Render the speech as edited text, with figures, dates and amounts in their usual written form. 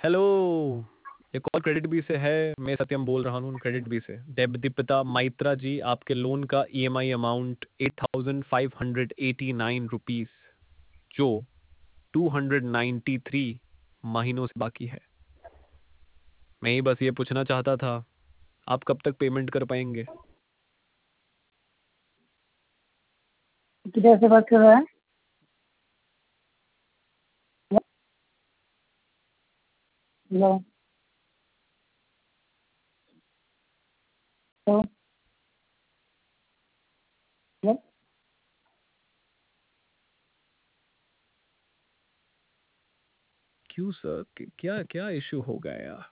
Hello, ये call credit B से है। मैं सत्यम बोल रहा हूँ क्रेडिट बी से। देवदीपिता माइत्रा जी, आपके लोन का ईएमआई अमाउंट 8,589 रुपीस, जो 293 महीनों से बाकी है। मैं ही बस ये पूछना चाहता था, आप कब तक पेमेंट कर पाएंगे? किधर से बात कर रहा है? Hello hello hello. क्यों सर, क्या क्या इशू हो गया?